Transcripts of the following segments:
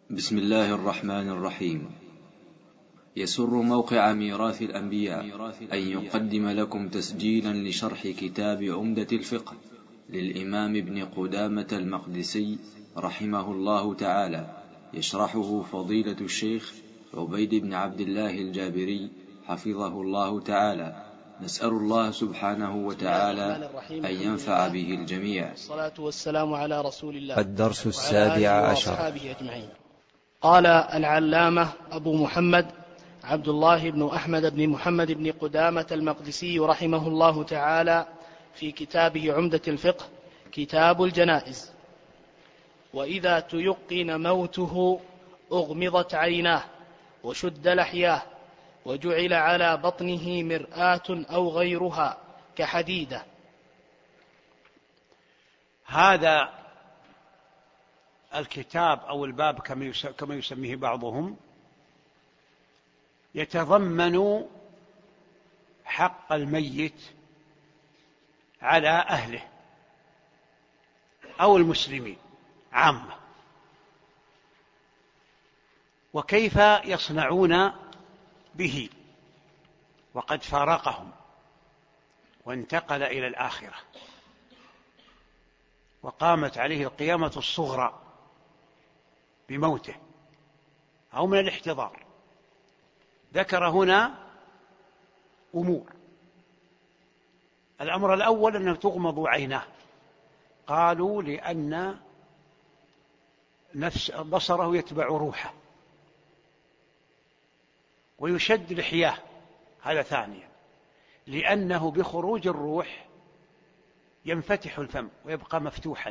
بسم الله الرحمن الرحيم. يسر موقع ميراث الأنبياء أن يقدم لكم تسجيلا لشرح كتاب عمدة الفقه للإمام ابن قدامة المقدسي رحمه الله تعالى، يشرحه فضيلة الشيخ عبيد بن عبد الله الجابري حفظه الله تعالى. نسأل الله سبحانه وتعالى أن ينفع به الجميع. الصلاة والسلام على رسول الله. الدرس 17. أجمعين. قال العلامة أبو محمد عبد الله بن أحمد بن محمد بن قدامة المقدسي رحمه الله تعالى في كتابه عمدة الفقه كتاب الجنائز: وإذا تيقن موته أغمضت عيناه وشد لحياه وجعل على بطنه مرآة أو غيرها كحديدة. هذا الكتاب أو الباب كما يسميه بعضهم يتضمن حق الميت على أهله أو المسلمين عامة، وكيف يصنعون به وقد فارقهم وانتقل إلى الآخرة وقامت عليه القيامة الصغرى بموته أو من الاحتضار. ذكر هنا أمور. الأمر الأول أنه تغمض عيناه، قالوا لأن نفس بصره يتبع روحه، ويشد لحياه، هذا ثانيا، لأنه بخروج الروح ينفتح الفم ويبقى مفتوحا،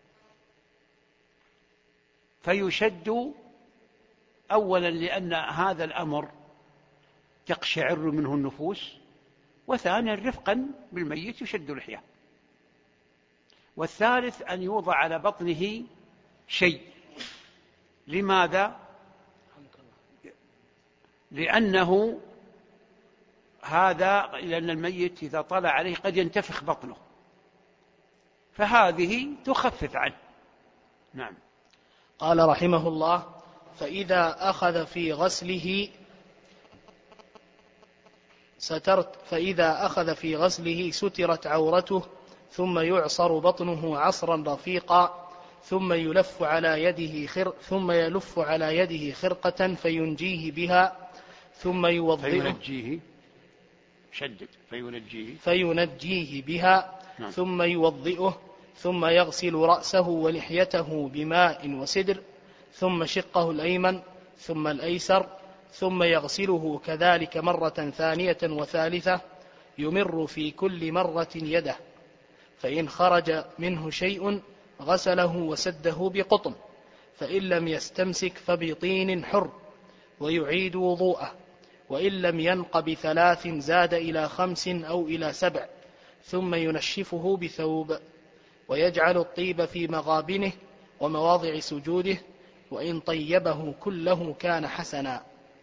فيشد أولا لأن هذا الأمر تقشعر منه النفوس، وثانيا رفقا بالميت يشد لحياه، والثالث أن يوضع على بطنه شيء. لماذا؟ لأن الميت إذا طلع عليه قد ينتفخ بطنه، فهذه تخفف عنه. نعم. قال رحمه الله: فإذا أخذ في غسله سترت عورته، ثم يعصر بطنه عصرا رفيقا، ثم يلف على يده خرقة فينجيه بها، ثم يوضئه فينجيه بها، ثم يوضئه، ثم يغسل رأسه ولحيته بماء وسدر، ثم شقه الأيمن، ثم الأيسر، ثم يغسله كذلك مرة ثانية وثالثة، يمر في كل مرة يده، فإن خرج منه شيء غسله وسده بقطن، فإن لم يستمسك فبطين حر، ويعيد وضوءه، وإن لم ينق ب3 زاد إلى 5 أو إلى 7، ثم ينشفه بثوب، ويجعل الطيب في مغابنه ومواضع سجوده، وإن طيبه كله كان حسنا،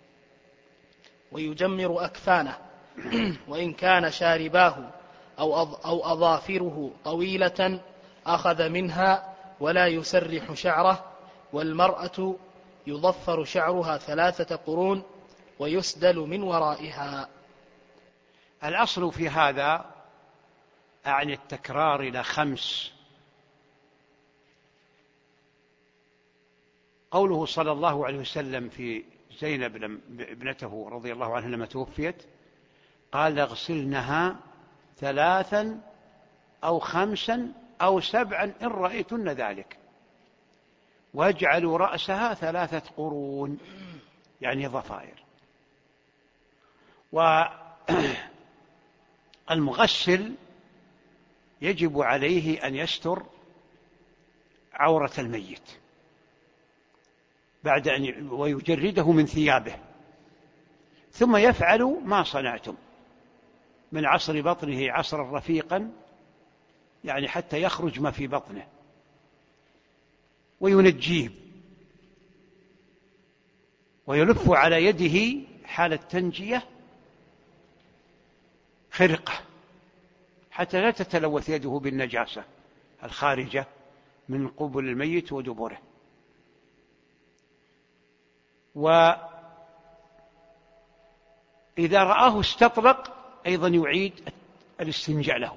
ويجمر أكفانه، وإن كان شارباه أو أظافره طويلة أخذ منها ولا يسرح شعره، والمرأة يضفر شعرها 3 قرون ويسدل من ورائها. الأصل في هذا أعني التكرار إلى 5. قوله صلى الله عليه وسلم في زينب ابنته رضي الله عنها لما توفيت، قال: اغسلنها 3 أو 5 أو 7 إن رأيتن ذلك، واجعلوا رأسها 3 قرون، يعني ضفائر. والمغسل يجب عليه أن يستر عورة الميت ويجرده من ثيابه، ثم يفعل ما صنعتم من عصر بطنه عصرا رفيقا، يعني حتى يخرج ما في بطنه، وينجيه، ويلف على يده حال التنجية خرقة حتى لا تتلوث يده بالنجاسة الخارجة من قبل الميت ودبره. وإذا رآه استطلق أيضا يعيد الاستنجاء له،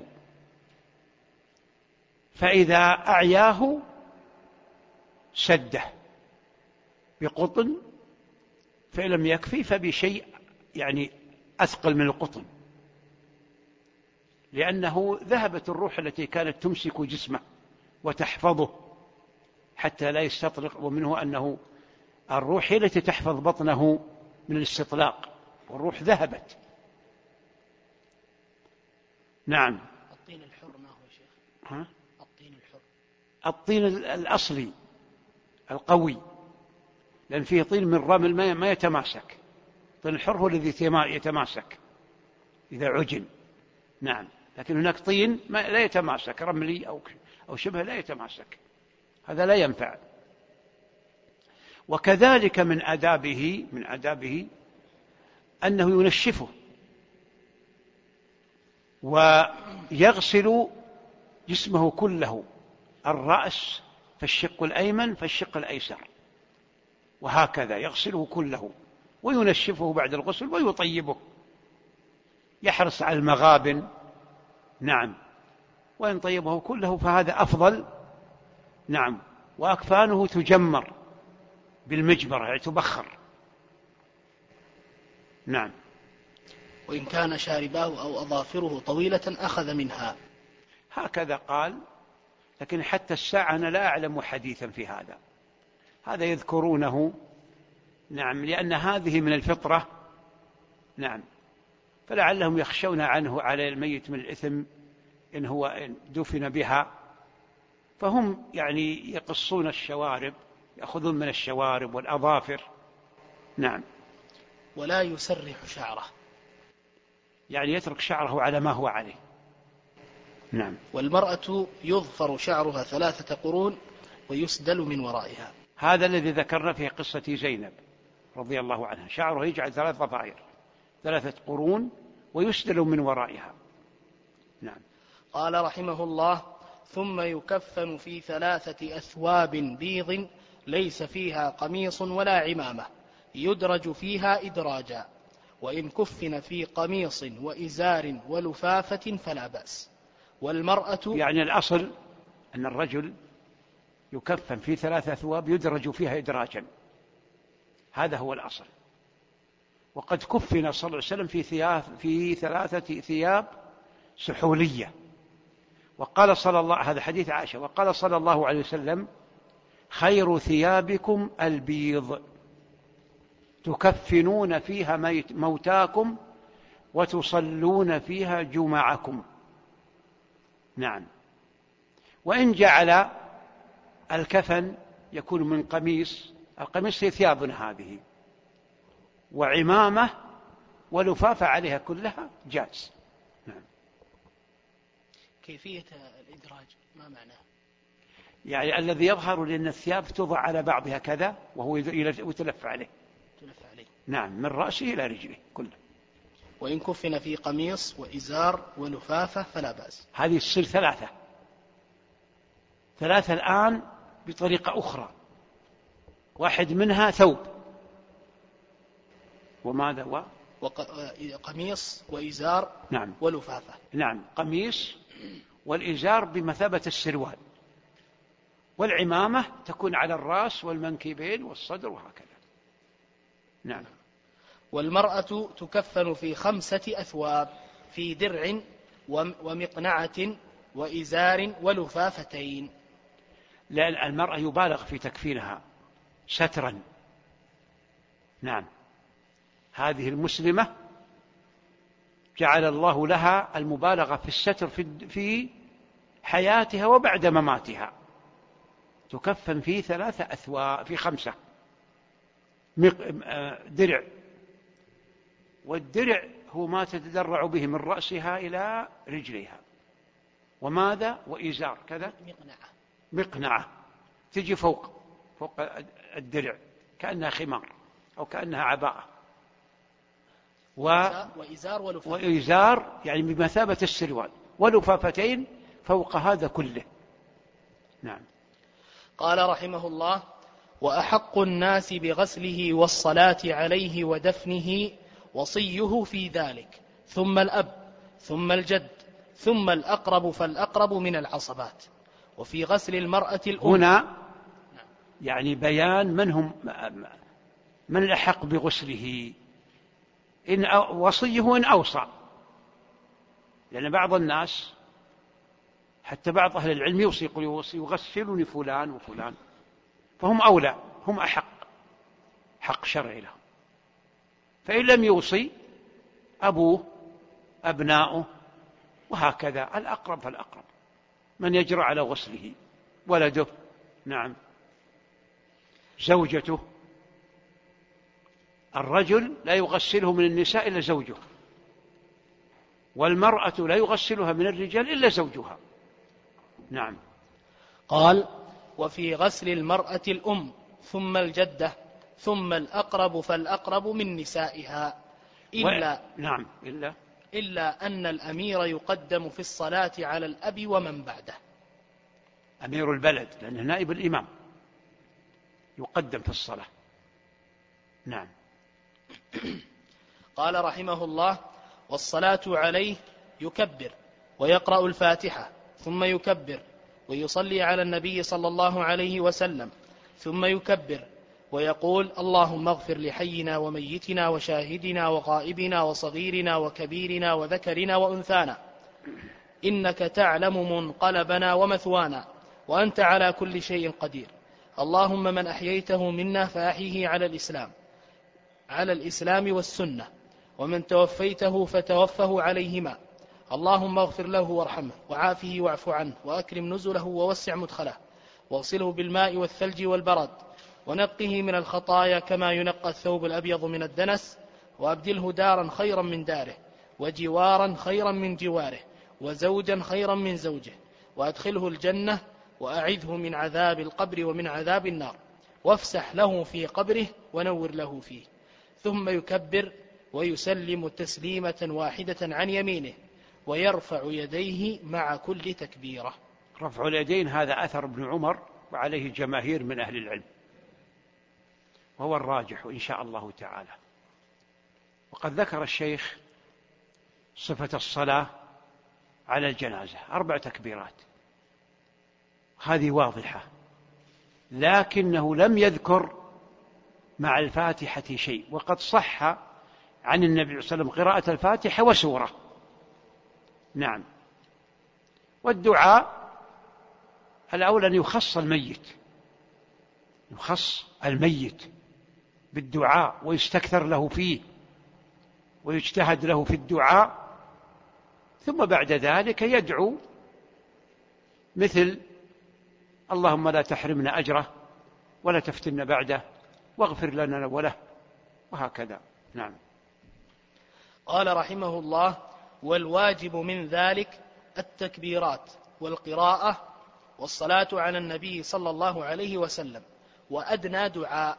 فإذا أعياه سده بقطن، فإن لم يكفي فبشيء يعني أثقل من القطن، لأنه ذهبت الروح التي كانت تمسك جسمه وتحفظه حتى لا يستطلق، ومنه أنه الروح هي التي تحفظ بطنه من الاستطلاق، والروح ذهبت. نعم. الطين الحر ما هو شيخ؟ ها؟ الطين الحر، الطين الأصلي القوي، لأن فيه طين من رمل ما يتماسك. الطين الحر هو الذي يتماسك إذا عجن. نعم. لكن هناك طين لا يتماسك، رملي أو شبه لا يتماسك، هذا لا ينفع. وكذلك من آدابه أنه ينشفه ويغسل جسمه كله، الرأس فالشق الأيمن فالشق الأيسر، وهكذا يغسله كله وينشفه بعد الغسل ويطيبه، يحرص على المغابن. نعم. وإن طيبه كله فهذا أفضل. نعم. وأكفانه تجمر بالمجمرة، يعني تبخر. نعم. وإن كان شارباه أو أظافره طويلة أخذ منها، هكذا قال. لكن حتى الساعة أنا لا أعلم حديثا في هذا يذكرونه. نعم. لأن هذه من الفطرة. نعم. فلعلهم يخشون عنه على الميت من الإثم إن هو دفن بها، فهم يعني يقصون الشوارب، يأخذون من الشوارب والأظافر. نعم. ولا يسرح شعره، يعني يترك شعره على ما هو عليه. نعم. والمرأة يظفر شعرها 3 قرون ويسدل من ورائها. هذا الذي ذكرنا في قصة زينب رضي الله عنها، شعره يجعل 3 ضفائر، 3 قرون ويسدل من ورائها. نعم. قال رحمه الله: ثم يكفن في 3 أثواب بيض ليس فيها قميص ولا عمامة، يدرج فيها إدراجا، وإن كفن في قميص وإزار ولفافة فلا بأس. والمرأة يعني الأصل أن الرجل يكفن في 3 أثواب يدرج فيها إدراجا، هذا هو الأصل. وقد كفن صلى الله عليه وسلم في 3 ثياب سحولية. وقال صلى الله، هذا حديث عائشة، وقال صلى الله عليه وسلم: خير ثيابكم البيض تكفنون فيها موتاكم وتصلون فيها جمعكم. نعم. وإن جعل الكفن يكون من قميص، القميص هي ثيابنا هذه، وعمامة ولفافة عليها كلها جاز. نعم. كيفية الإدراج ما معناه؟ يعني الذي يظهر لأن الثياب توضع على بعضها كذا وهو يتلف عليه. نعم. من رأسه إلى رجله كله. وإن كفن في قميص وإزار ولفافة فلا بأس. هذه تصير 3 الآن بطريقة أخرى، واحد منها ثوب وماذا قميص وإزار. نعم. ولفافة. نعم. قميص والإزار بمثابة السروال، والعمامة تكون على الرأس والمنكبين والصدر وهكذا. نعم. والمرأة تكفن في 5 أثواب، في درع ومقنعة وإزار ولفافتين. لأن المرأة يبالغ في تكفينها سترا. نعم. هذه المسلمة جعل الله لها المبالغة في الستر في حياتها وبعد مماتها. تكفن في 3 أثواب، في 5 درع، والدرع هو ما تتدرع به من رأسها إلى رجليها. وماذا؟ وإزار كذا، مقنعة تجي فوق الدرع كأنها خمار أو كأنها عباءة. وإزار يعني بمثابة السروال، ولفافتين فوق هذا كله. نعم. قال رحمه الله: وأحق الناس بغسله والصلاة عليه ودفنه وصيه في ذلك، ثم الأب، ثم الجد، ثم الأقرب فالأقرب من العصبات. وفي غسل المرأة هنا يعني بيان من الأحق بغسله، إن وصيه إن أوصى، لأن بعض الناس حتى بعض أهل العلم يوصي يغسلني فلان وفلان، فهم أولى، هم أحق، حق شرعي لهم. فإن لم يوصي أبوه، أبناؤه، وهكذا الأقرب فالأقرب، من يجرى على غسله، ولده، نعم، زوجته. الرجل لا يغسله من النساء إلا زوجه، والمرأة لا يغسلها من الرجال إلا زوجها. نعم. قال: وفي غسل المرأة الأم، ثم الجدة، ثم الأقرب فالأقرب من نسائها، نعم، إلا أن الأمير يقدم في الصلاة على الأب ومن بعده. أمير البلد لأنه نائب الإمام يقدم في الصلاة. نعم. قال رحمه الله: والصلاة عليه يكبر ويقرأ الفاتحة ثم يكبر ويصلي على النبي صلى الله عليه وسلم ثم يكبر ويقول: اللهم اغفر لحينا وميتنا وشاهدنا وغائبنا وصغيرنا وكبيرنا وذكرنا وأنثانا، إنك تعلم منقلبنا ومثوانا، وأنت على كل شيء قدير. اللهم من أحييته منا فأحيه على الإسلام والسنة، ومن توفيته فتوفه عليهما. اللهم اغفر له وارحمه وعافه واعف عنه وأكرم نزله ووسع مدخله، واغسله بالماء والثلج والبرد، ونقه من الخطايا كما ينقى الثوب الأبيض من الدنس، وأبدله دارا خيرا من داره، وجوارا خيرا من جواره، وزوجا خيرا من زوجه، وأدخله الجنة، وأعذه من عذاب القبر ومن عذاب النار، وافسح له في قبره ونور له فيه. ثم يكبر ويسلم تسليمة واحدة عن يمينه، ويرفع يديه مع كل تكبيرة. رفع اليدين هذا أثر ابن عمر، وعليه جماهير من أهل العلم، وهو الراجح إن شاء الله تعالى. وقد ذكر الشيخ صفة الصلاة على الجنازة 4 تكبيرات، هذه واضحة، لكنه لم يذكر مع الفاتحة شيء. وقد صح عن النبي صلى الله عليه وسلم قراءة الفاتحة وسورة. نعم. والدعاء الأول أن يخص الميت بالدعاء، ويستكثر له فيه، ويجتهد له في الدعاء، ثم بعد ذلك يدعو مثل: اللهم لا تحرمنا أجره ولا تفتنا بعده واغفر لنا وله، وهكذا. نعم. قال رحمه الله: والواجب من ذلك التكبيرات والقراءة والصلاة على النبي صلى الله عليه وسلم، وأدنى دعاء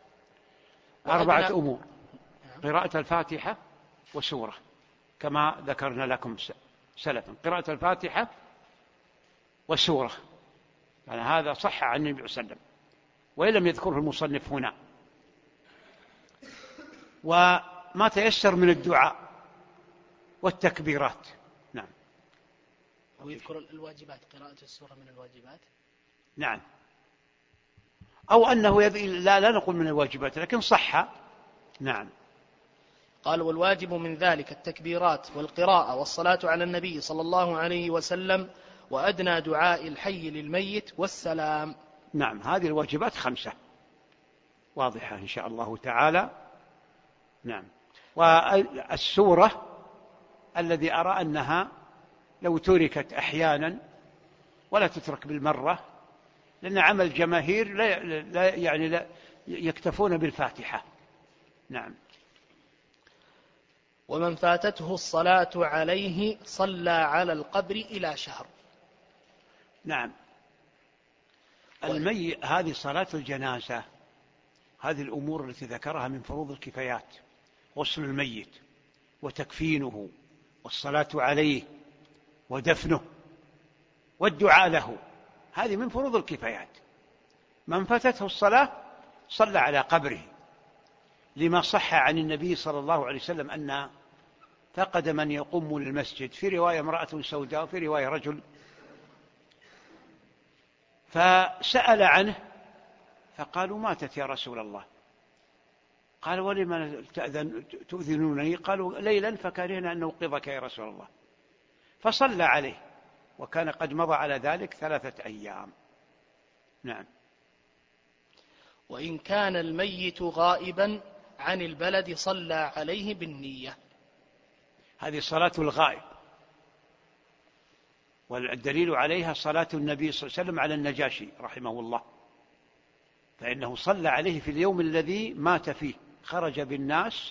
4 أمور: قراءة الفاتحة وسورة كما ذكرنا لكم سلفا، قراءة الفاتحة وسورة، يعني هذا صح عن النبي صلى الله عليه وسلم، وإن لم يذكره المصنف هنا. وما تيسر من الدعاء والتكبيرات. نعم. ويذكر الواجبات، قراءة السورة من الواجبات. نعم. أو أنه لا نقول من الواجبات، لكن صح. نعم. قال: والواجب من ذلك التكبيرات والقراءة والصلاة على النبي صلى الله عليه وسلم، وأدنى دعاء الحي للميت والسلام. نعم. هذه الواجبات 5 واضحة إن شاء الله تعالى. نعم. والسورة الذي أرى أنها لو تركت أحيانا ولا تترك بالمرة، لأن عمل جماهير لا يكتفون بالفاتحة. نعم. ومن فاتته الصلاة عليه صلى على القبر إلى شهر. نعم. هذه صلاة الجنازة، هذه الأمور التي ذكرها من فروض الكفايات: غسل الميت وتكفينه والصلاة عليه ودفنه والدعاء له، هذه من فروض الكفايات. من فاتته الصلاة صلى على قبره، لما صح عن النبي صلى الله عليه وسلم أن فقد من يقوم للمسجد، في رواية امرأة سوداء وفي رواية رجل، فسأل عنه فقالوا ماتت يا رسول الله. قال ولما تؤذنونني؟ قالوا ليلا فكرهنا أن نوقظك يا رسول الله، فصلى عليه، وكان قد مضى على ذلك 3 أيام. نعم. وإن كان الميت غائبا عن البلد صلى عليه بالنية. هذه صلاة الغائب، والدليل عليها صلاة النبي صلى الله عليه وسلم على النجاشي رحمه الله، فإنه صلى عليه في اليوم الذي مات فيه، خرج بالناس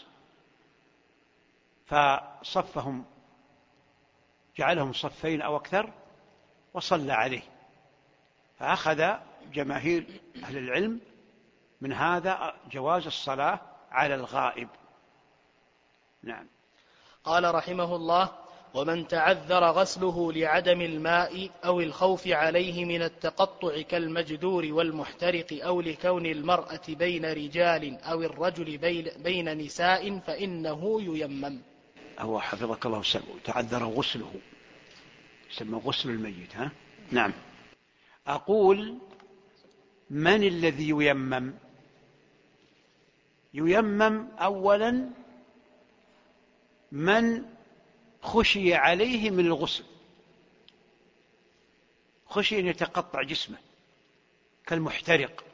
فصفهم، جعلهم صفين أو أكثر وصلى عليه، فأخذ جماهير أهل العلم من هذا جواز الصلاة على الغائب. نعم. قال رحمه الله: ومن تعذر غسله لعدم الماء أو الخوف عليه من التقطع كالمجدور والمحترق، أو لكون المرأة بين رجال أو الرجل بين نساء، فإنه ييمم. هو حفظك الله تعذر غسله، يسمى غسل الميت. ها؟ نعم. أقول من الذي ييمم؟ ييمم أولا من خشي عليه من الغسل، خشي أن يتقطع جسمه كالمحترق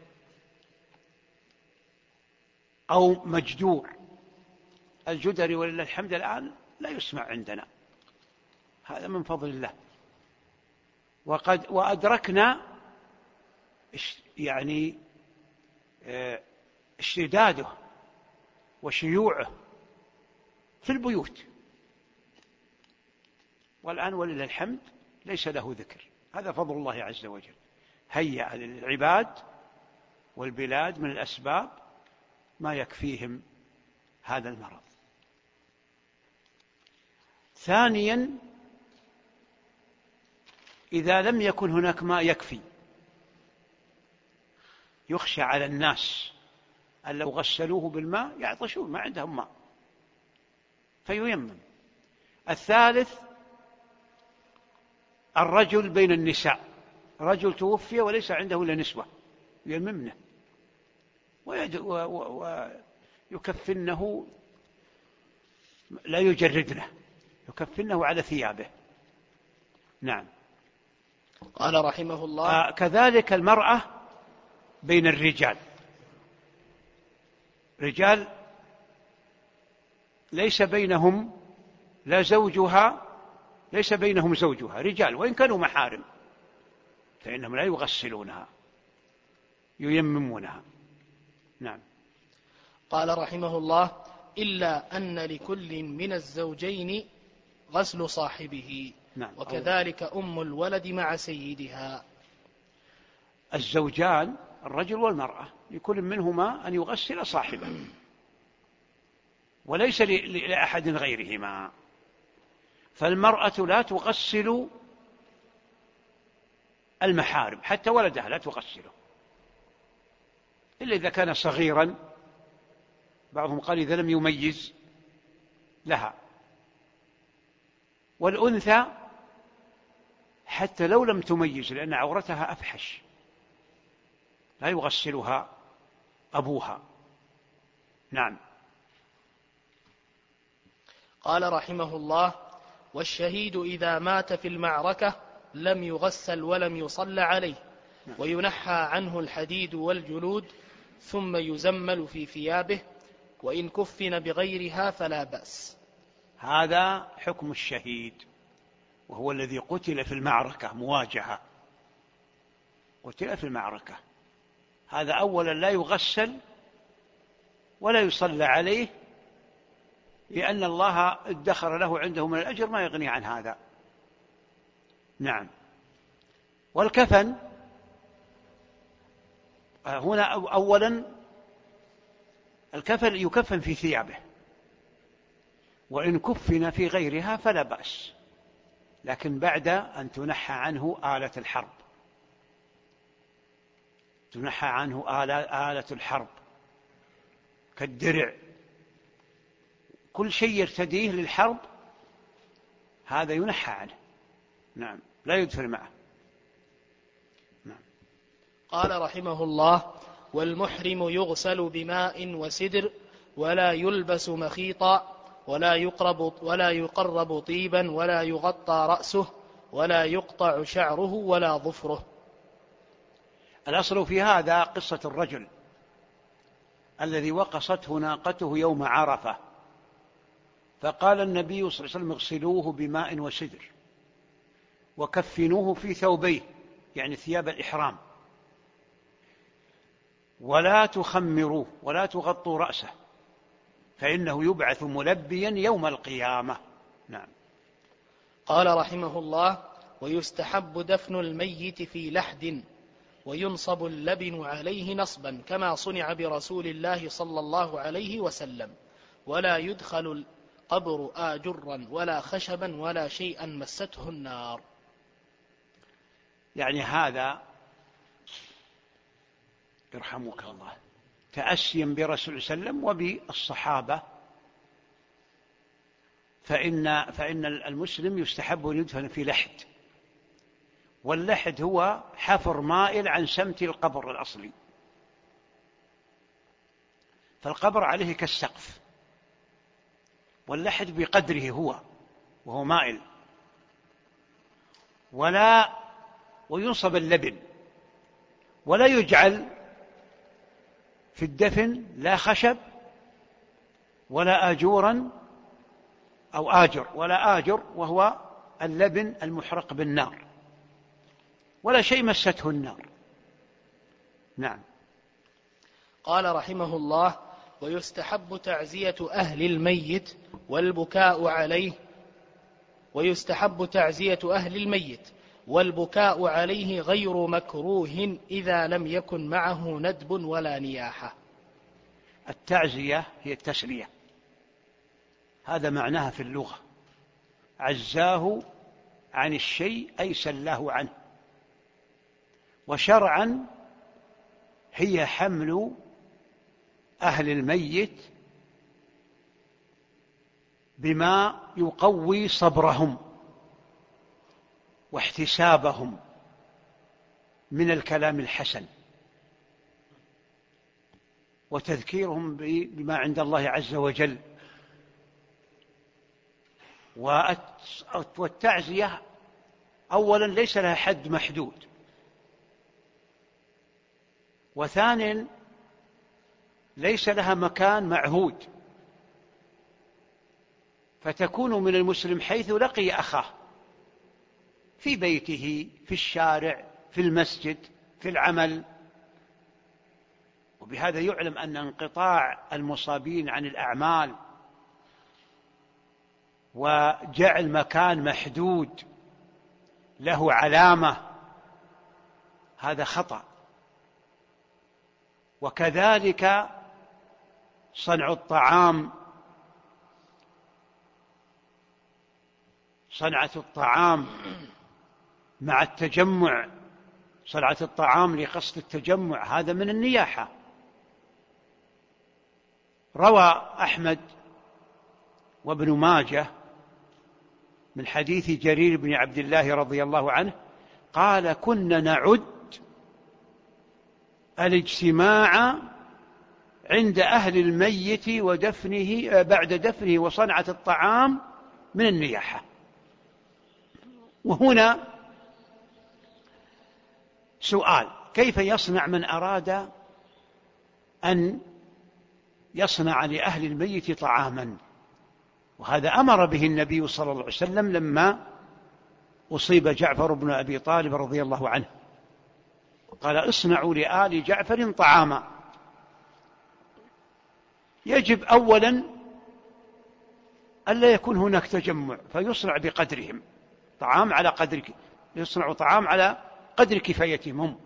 أو مجدور. الجدري ولله الحمد الآن لا يسمع عندنا، هذا من فضل الله. وأدركنا يعني اشتداده وشيوعه في البيوت، والآن ولله الحمد ليس له ذكر. هذا فضل الله عز وجل، هيأ للعباد والبلاد من الأسباب ما يكفيهم هذا المرض. ثانيا، إذا لم يكن هناك ماء يكفي، يخشى على الناس أن لو غسلوه بالماء يعطشون، ما عندهم ماء، فييمم. الثالث، الرجل بين النساء، رجل توفي وليس عنده إلا نسوة، ييممنه ويكفنه، لا يجردنه، يكفنه على ثيابه. نعم. قال رحمه الله: كذلك المرأة بين الرجال، رجال ليس بينهم لا زوجها، ليس بينهم زوجها، رجال وإن كانوا محارم، فإنهم لا يغسلونها، ييممونها. نعم. قال رحمه الله: إلا أن لكل من الزوجين غسل صاحبه. نعم. وكذلك أم الولد مع سيدها. الزوجان الرجل والمرأة لكل منهما أن يغسل صاحبه، وليس لأحد غيرهما. فالمرأة لا تغسل المحارم، حتى ولدها لا تغسله إلا إذا كان صغيرا، بعضهم قال إذا لم يميز لها. والأنثى حتى لو لم تميز، لأن عورتها أفحش، لا يغسلها أبوها. نعم. قال رحمه الله: والشهيد إذا مات في المعركة لم يغسل ولم يصلى عليه، وينحى عنه الحديد والجلود، ثم يزمل في ثيابه، وإن كفن بغيرها فلا بأس. هذا حكم الشهيد، وهو الذي قتل في المعركة مواجهة، قتل في المعركة. هذا أولا لا يغسل ولا يصلى عليه، لأن الله ادخر له عنده من الأجر ما يغني عن هذا. نعم. والكفن هنا أولا الكفن يكفن في ثيابه، وإن كفن في غيرها فلا بأس، لكن بعد أن تنحى عنه آلة الحرب. تنحى عنه آلة الحرب كالدرع، كل شيء يرتديه للحرب هذا ينحى عنه. نعم، لا يدفن معه. نعم. قال رحمه الله: والمحرم يغسل بماء وسدر، ولا يلبس مخيطا، ولا يقرب طيبا، ولا يغطى رأسه، ولا يقطع شعره ولا ظفره. الأصل في هذا قصة الرجل الذي وقصته ناقته يوم عرفة، فقال النبي صلى الله عليه وسلم: اغسلوه بماء وسدر وكفنوه في ثوبيه، يعني ثياب الإحرام، ولا تخمروه ولا تغطوا رأسه، فإنه يبعث ملبيا يوم القيامة. نعم. قال رحمه الله: ويستحب دفن الميت في لحد، وينصب اللبن عليه نصبا كما صنع برسول الله صلى الله عليه وسلم، ولا يدخل القبر آجرا ولا خشبا ولا شيئا مسته النار. يعني هذا يرحمك الله تأسيا برسول صلى الله عليه وسلم وبالصحابة، فإن المسلم يستحب أن يدفن في لحد، واللحد هو حفر مائل عن سمت القبر الأصلي، فالقبر عليه كالسقف، واللحد بقدره وهو مائل، وينصب اللبن، ولا يجعل في الدفن لا خشب ولا آجورا أو آجر، ولا آجر وهو اللبن المحرق بالنار، ولا شيء مسته النار. نعم. قال رحمه الله: ويستحب تعزية أهل الميت والبكاء عليه، غير مكروه إذا لم يكن معه ندب ولا نياحة. التعزية هي التسلية، هذا معناها في اللغة، عزاه عن الشيء أي سلاه عنه، وشرعا هي حمل أهل الميت بما يقوي صبرهم واحتسابهم من الكلام الحسن، وتذكيرهم بما عند الله عز وجل. والتعزية أولا ليس لها حد محدود، وثانيا ليس لها مكان معهود، فتكون من المسلم حيث لقي أخاه، في بيته، في الشارع، في المسجد، في العمل. وبهذا يعلم أن انقطاع المصابين عن الأعمال وجعل مكان محدود له علامة هذا خطأ. وكذلك صنع الطعام، صنعة الطعام مع التجمع، صنعة الطعام لقصد التجمع، هذا من النياحة. روى أحمد وابن ماجه من حديث جرير بن عبد الله رضي الله عنه قال: كنا نعد الاجتماع عند أهل الميت ودفنه بعد دفنه وصنعة الطعام من النياحة. وهنا سؤال: كيف يصنع من أراد أن يصنع لأهل الميت طعاما؟ وهذا أمر به النبي صلى الله عليه وسلم لما أصيب جعفر بن أبي طالب رضي الله عنه، قال: اصنعوا لآل جعفر طعاما. يجب أولا ألا يكون هناك تجمع، فيصنع بقدرهم، طعام على قدر، يصنع طعام على قدر كفايتهم هم.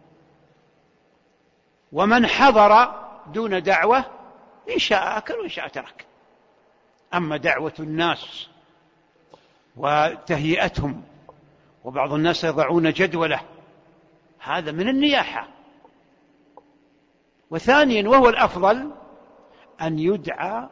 ومن حضر دون دعوة إن شاء أكل وإن شاء ترك. أما دعوة الناس وتهيئتهم، وبعض الناس يضعون جدوله، هذا من النياحة، وثانيا وهو الأفضل أن يدعى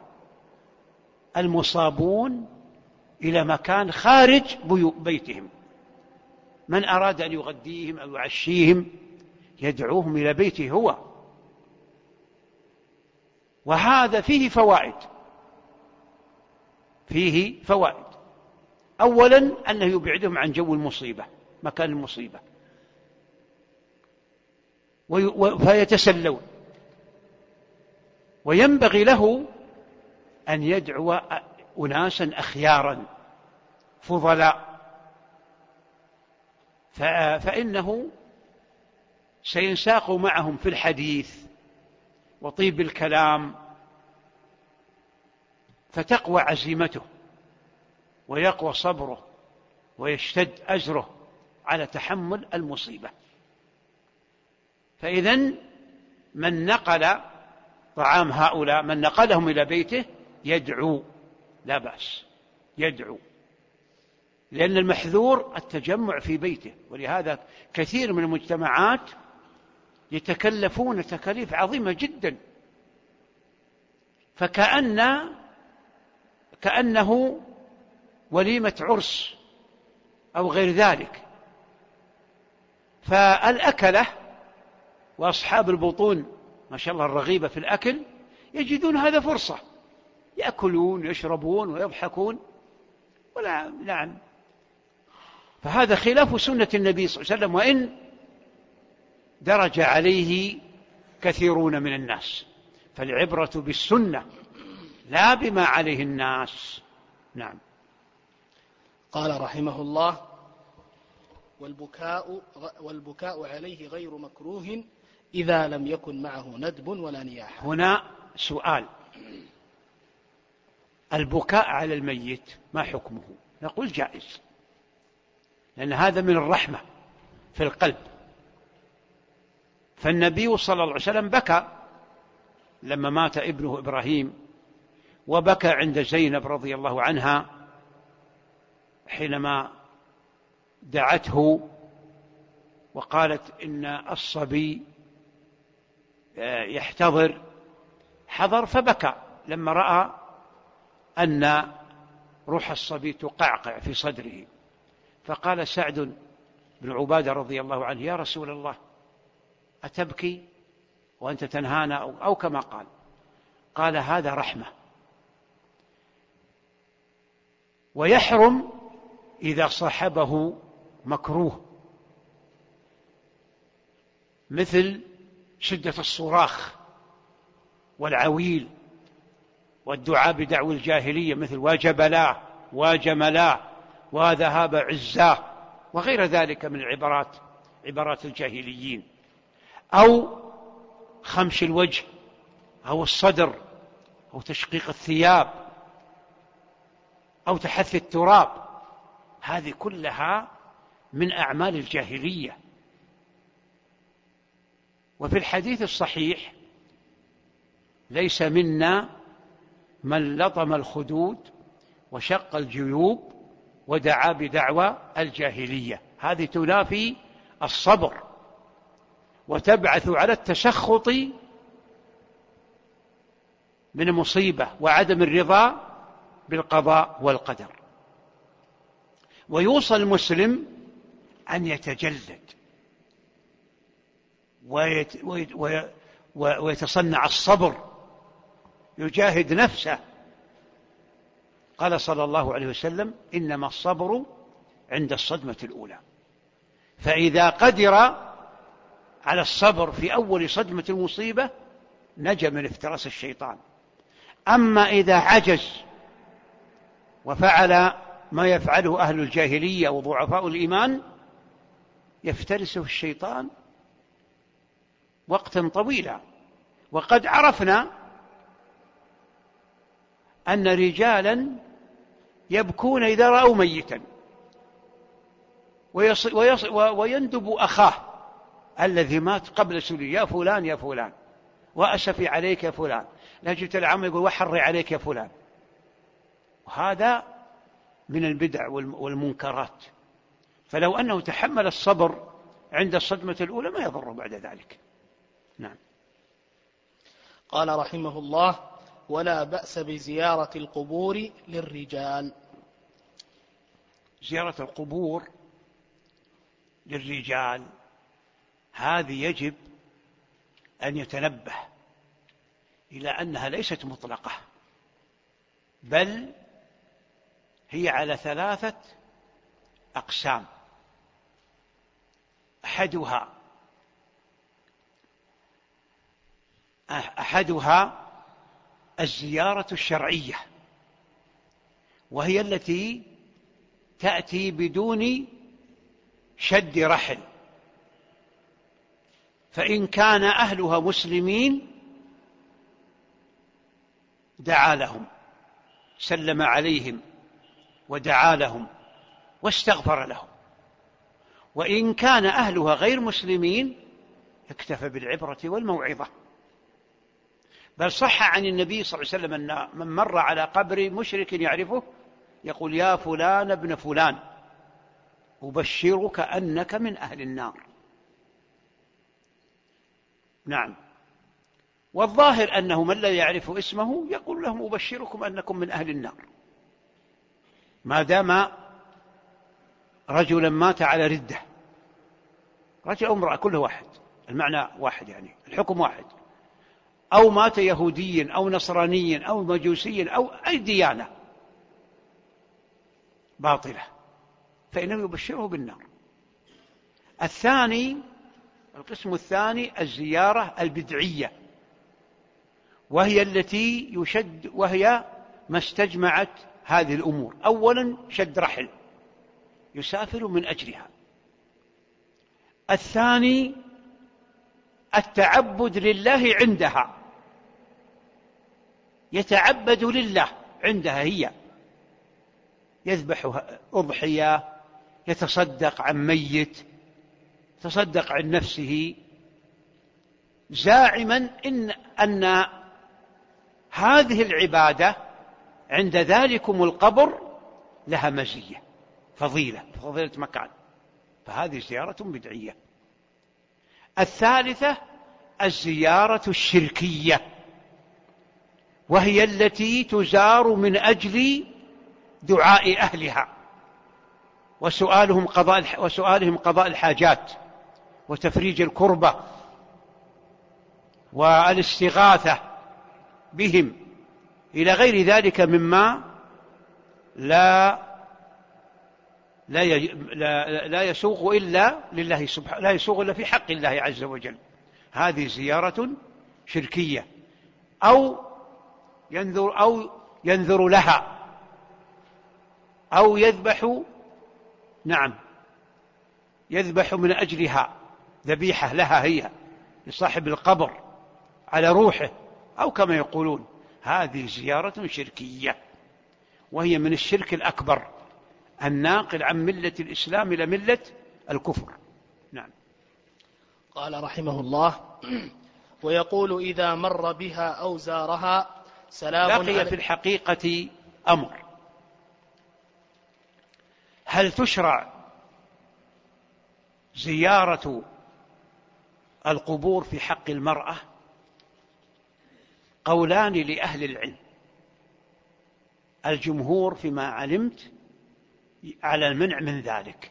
المصابون إلى مكان خارج بيتهم، من أراد أن يغديهم أو يعشيهم يدعوهم إلى بيته هو. وهذا فيه فوائد. أولا أنه يبعدهم عن جو المصيبة، مكان المصيبة، فيتسلون. وينبغي له أن يدعو أناسا أخيارا فضلاء، فإنه سينساق معهم في الحديث وطيب الكلام، فتقوى عزيمته ويقوى صبره ويشتد أجره على تحمل المصيبة. فإذن من نقل طعام هؤلاء، من نقلهم إلى بيته يدعو، لا بأس يدعو، لأن المحذور التجمع في بيته. ولهذا كثير من المجتمعات يتكلفون تكاليف عظيمة جدا، كأنه وليمة عرس أو غير ذلك. فالأكلة وأصحاب البطون ما شاء الله الرغيبة في الأكل يجدون هذا فرصة، يأكلون يشربون ويضحكون نعم. فهذا خلاف سنة النبي صلى الله عليه وسلم، وإن درج عليه كثيرون من الناس. فالعبرة بالسنة لا بما عليه الناس. نعم. قال رحمه الله: والبكاء عليه غير مكروه إذا لم يكن معه ندب ولا نياحة. هنا سؤال: البكاء على الميت ما حكمه؟ نقول جائز، لأن هذا من الرحمة في القلب. فالنبي صلى الله عليه وسلم بكى لما مات ابنه إبراهيم، وبكى عند زينب رضي الله عنها حينما دعته وقالت إن الصبي يحتضر، حضر فبكى لما رأى أن روح الصبي تقعقع في صدره. فقال سعد بن عبادة رضي الله عنه: يا رسول الله، أتبكي وأنت تنهانا؟ أو كما قال هذا رحمة. ويحرم إذا صاحبه مكروه، مثل شدة الصراخ والعويل والدعاء بدعو الجاهلية، مثل وجبلاه وجملاه وذهاب عزاه وغير ذلك من عبارات الجاهليين، أو خمش الوجه أو الصدر أو تشقيق الثياب أو تحثي التراب. هذه كلها من أعمال الجاهلية. وفي الحديث الصحيح: ليس منا من لطم الخدود وشق الجيوب ودعا بدعوى الجاهلية. هذه تنافي الصبر وتبعث على التسخط من المصيبة وعدم الرضا بالقضاء والقدر. ويوصى المسلم أن يتجلد ويتصنع الصبر، يجاهد نفسه. قال صلى الله عليه وسلم: إنما الصبر عند الصدمة الأولى. فإذا قدر على الصبر في أول صدمة المصيبة نجا من افتراس الشيطان. أما إذا عجز وفعل ما يفعله أهل الجاهلية وضعفاء الإيمان يفترسه الشيطان وقتا طويلا. وقد عرفنا أن رجالا يبكون إذا رأوا ميتا ويندب أخاه الذي مات قبل سنين: يا فلان يا فلان، وأسفي عليك يا فلان. لا جبت العم يقول: وحري عليك يا فلان. وهذا من البدع والمنكرات. فلو أنه تحمل الصبر عند الصدمة الأولى ما يضر بعد ذلك. نعم. قال رحمه الله: ولا بأس بزيارة القبور للرجال. زيارة القبور للرجال هذه يجب أن يتنبه إلى أنها ليست مطلقة، بل هي على 3 أقسام. أحدها الزيارة الشرعية، وهي التي تأتي بدون شد رحل، فإن كان أهلها مسلمين دعا لهم، سلم عليهم ودعا لهم واستغفر لهم، وإن كان أهلها غير مسلمين اكتفى بالعبرة والموعظة. بل صح عن النبي صلى الله عليه وسلم أن من مر على قبر مشرك يعرفه يقول: يا فلان ابن فلان أبشرك أنك من أهل النار. نعم. والظاهر أنه من لا يعرف اسمه يقول لهم: أبشركم أنكم من أهل النار، ما دام رجلا مات على ردة، رجل أو امرأة كله واحد، المعنى واحد، يعني الحكم واحد، أو مات يهوديا أو نصرانيا أو مجوسيا أو أي ديانة باطلة، فإنه يبشره بالنار. القسم الثاني الزيارة البدعية، وهي التي وهي ما استجمعت هذه الأمور. أولا شد رحل يسافر من أجلها. الثاني التعبد لله عندها، يتعبد لله عندها هي، يذبح أضحية، يتصدق عن ميت، يتصدق عن نفسه، زاعما أن هذه العبادة عند ذلكم القبر لها مزية، فضيلة مكان، فهذه زيارة بدعية. الثالثة الزيارة الشركية، وهي التي تزار من أجل دعاء أهلها وسؤالهم قضاء الحاجات وتفريج الكربة والاستغاثة بهم إلى غير ذلك مما لا يسوغ إلا لله سبحانه، لا يسوغ إلا في حق الله عز وجل. هذه زيارة شركية. أو ينذر لها، أو يذبح من أجلها، ذبيحة لها هي لصاحب القبر على روحه، أو كما يقولون. هذه زيارة شركية، وهي من الشرك الأكبر الناقل عن ملة الإسلام إلى ملة الكفر. نعم. قال رحمه الله: ويقول إذا مر بها أو زارها سلام. بقي في الحقيقة أمر: هل تشرع زيارة القبور في حق المرأة؟ قولان لأهل العلم. الجمهور فيما علمت على المنع من ذلك،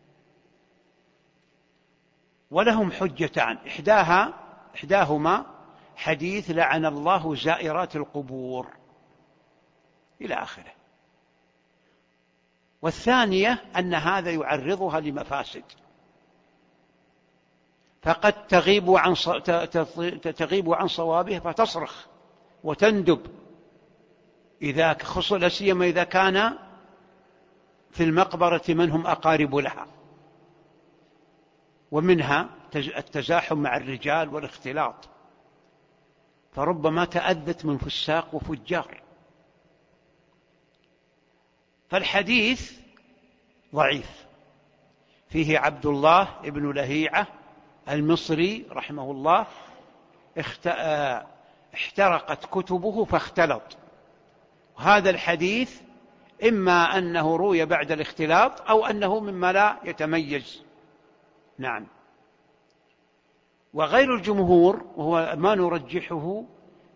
ولهم حجتان: إحداهما حديث لعن الله زائرات القبور إلى آخره، والثانية أن هذا يعرضها لمفاسد، فقد تغيب عن صوابه فتصرخ وتندب، إذا لا سيما إذا كان في المقبرة من هم أقارب لها، ومنها التزاحم مع الرجال والاختلاط، فربما تأذت من فساق وفجار. فالحديث ضعيف، فيه عبد الله بن لهيعة المصري رحمه الله احترقت كتبه فاختلط. وهذا الحديث إما أنه روي بعد الاختلاط أو أنه مما لا يتميز. نعم. وغير الجمهور، وهو ما نرجحه،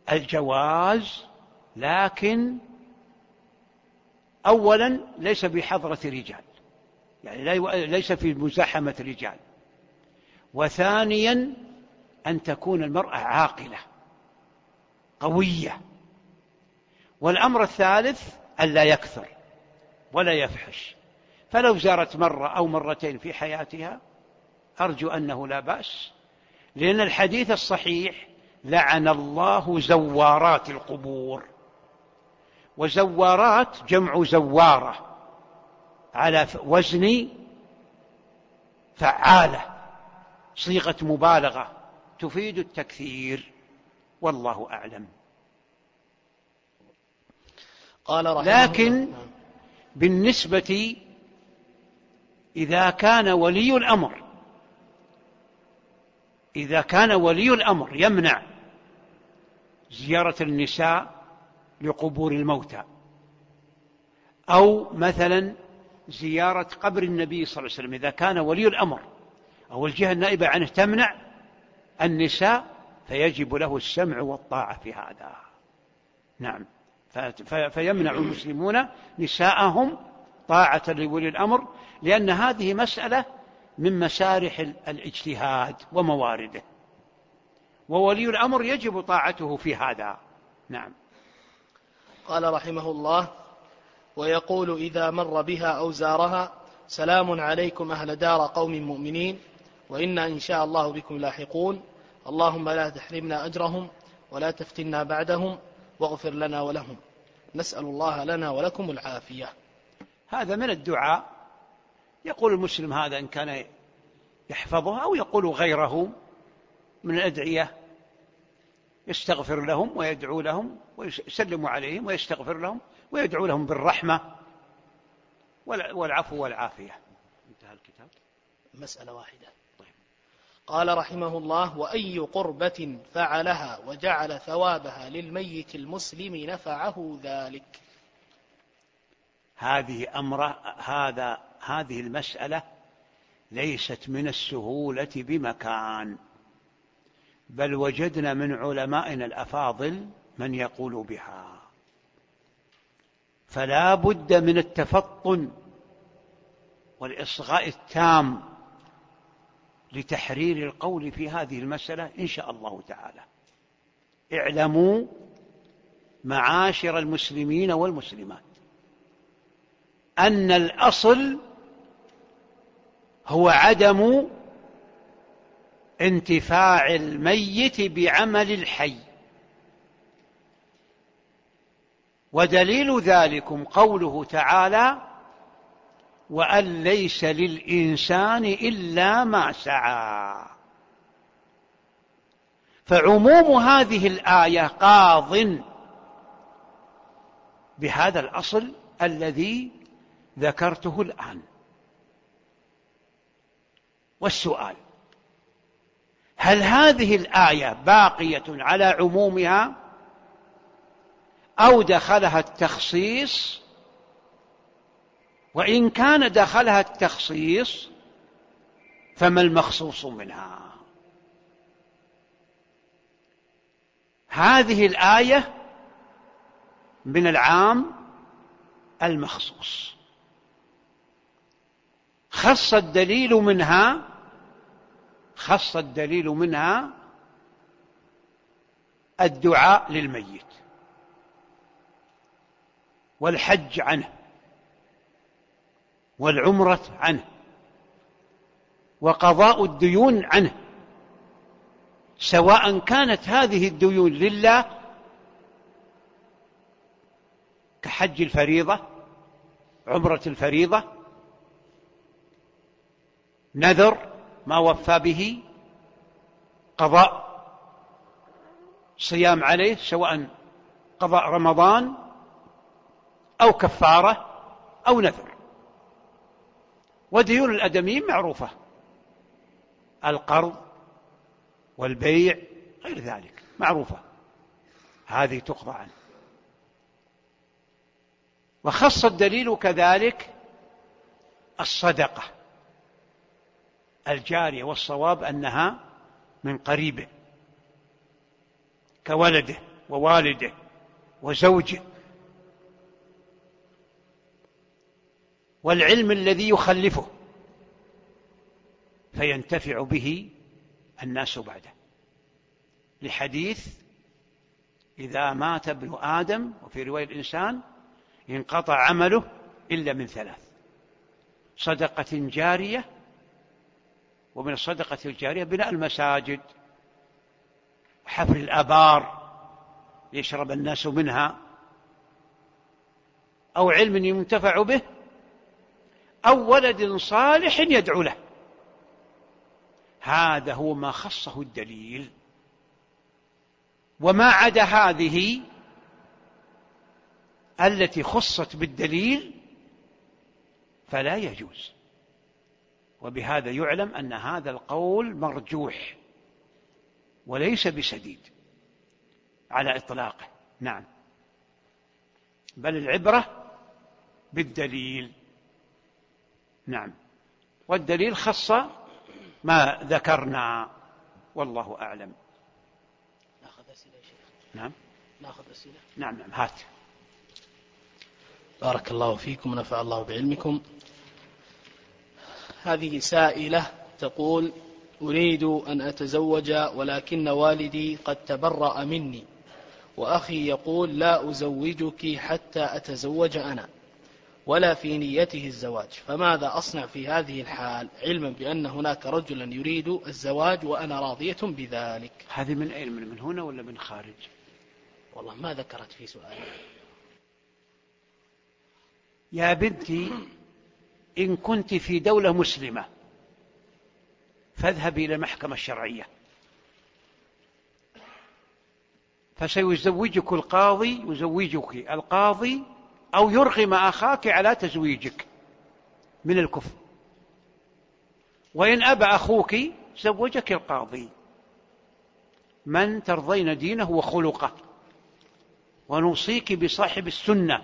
الجواز، لكن أولا ليس بحضرة رجال، يعني ليس في مزاحمة رجال، وثانيا أن تكون المرأة عاقلة قوية، والأمر الثالث ألا يكثر ولا يفحش، فلو زارت مرة أو مرتين في حياتها أرجو أنه لا بأس، لأن الحديث الصحيح لعن الله زوارات القبور، وزوارات جمع زوارة على وزن فعالة، صيغة مبالغة تفيد التكثير، والله أعلم. لكن بالنسبة إذا كان ولي الأمر يمنع زيارة النساء لقبور الموتى، أو مثلا زيارة قبر النبي صلى الله عليه وسلم، إذا كان ولي الأمر أو الجهة النائبة عنه تمنع النساء، فيجب له السمع والطاعة في هذا. نعم، فيمنع المسلمون نساءهم طاعة لولي الأمر، لأن هذه مسألة من مسارح الاجتهاد وموارده، وولي الأمر يجب طاعته في هذا. نعم. قال رحمه الله: ويقول إذا مر بها أو زارها: سلام عليكم أهل دار قوم مؤمنين، وإنا إن شاء الله بكم لاحقون، اللهم لا تحرمنا أجرهم ولا تفتنا بعدهم، واغفر لنا ولهم، نسأل الله لنا ولكم العافية. هذا من الدعاء، يقول المسلم هذا إن كان يحفظه، أو يقول غيره من الأدعية، يستغفر لهم ويدعو لهم ويسلم عليهم ويستغفر لهم ويدعو لهم بالرحمة والعفو والعافية. انتهى الكتاب. مسألة واحدة. قال رحمه الله: وأي قربة فعلها وجعل ثوابها للميت المسلم نفعه ذلك. هذه المسألة ليست من السهولة بمكان، بل وجدنا من علمائنا الأفاضل من يقول بها، فلا بد من التفطن والإصغاء التام لتحرير القول في هذه المسألة إن شاء الله تعالى. اعلموا معاشر المسلمين والمسلمات أن الأصل هو عدم انتفاع الميت بعمل الحي، ودليل ذلكم قوله تعالى: وأن ليس للإنسان إلا ما سعى. فعموم هذه الآية قاض بهذا الأصل الذي ذكرته الآن. والسؤال: هل هذه الآية باقية على عمومها أو دخلها التخصيص؟ وإن كان دخلها التخصيص فما المخصوص منها؟ هذه الآية من العام المخصوص، خص الدليل منها الدعاء للميت والحج عنه والعمرة عنه وقضاء الديون عنه، سواء كانت هذه الديون لله كحج الفريضة، عمرة الفريضة، نذر ما وفى به، قضاء صيام عليه سواء قضاء رمضان أو كفارة أو نذر. وديون الأدميين معروفة، القرض والبيع غير ذلك معروفة، هذه تقضى عنه. وخص الدليل كذلك الصدقة الجارية، والصواب أنها من قريبه كولده ووالده وزوجه، والعلم الذي يخلفه فينتفع به الناس بعده، لحديث إذا مات ابن آدم، وفي رواية الإنسان، انقطع عمله إلا من ثلاث: صدقة جارية، ومن الصدقة الجارية بناء المساجد، حفر الآبار يشرب الناس منها، أو علم ينتفع به، أو ولد صالح يدعو له. هذا هو ما خصه الدليل، وما عدا هذه التي خصت بالدليل فلا يجوز. وبهذا يعلم أن هذا القول مرجوح وليس بسديد على إطلاقه. نعم، بل العبرة بالدليل. نعم، والدليل خص ما ذكرنا، والله أعلم. ناخذ أسئلة يا شيخ. نعم، ناخذ أسئلة. نعم هات. بارك الله فيكم ونفع الله بعلمكم. هذه سائلة تقول: أريد أن أتزوج ولكن والدي قد تبرأ مني، وأخي يقول لا أزوجك حتى أتزوج أنا، ولا في نيته الزواج، فماذا أصنع في هذه الحال، علما بأن هناك رجلا يريد الزواج وأنا راضية بذلك؟ هذه من أين؟ من هنا ولا من خارج؟ والله ما ذكرت في سؤالي. يا بنتي، إن كنت في دولة مسلمة فاذهبي إلى المحكمة الشرعية، فسيزوجك القاضي، يزوجك القاضي، أو يرغم أخاك على تزويجك من الكفر. وإن أبى أخوك زوجك القاضي من ترضين دينه وخلقه، ونوصيك بصاحب السنة،